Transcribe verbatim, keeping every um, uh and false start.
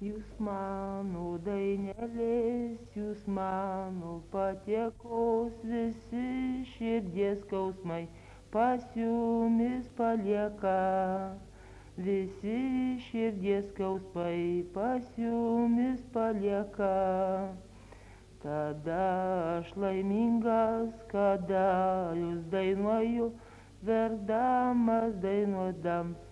Jūs mano dainelės, jūs mano patiekos, visi širdies skausmai pas jumis palieka. Visi širdies skausmai pas jumis palieka. Tada aš laimingas, kada jūs dainuoju, verdamas dainuodams.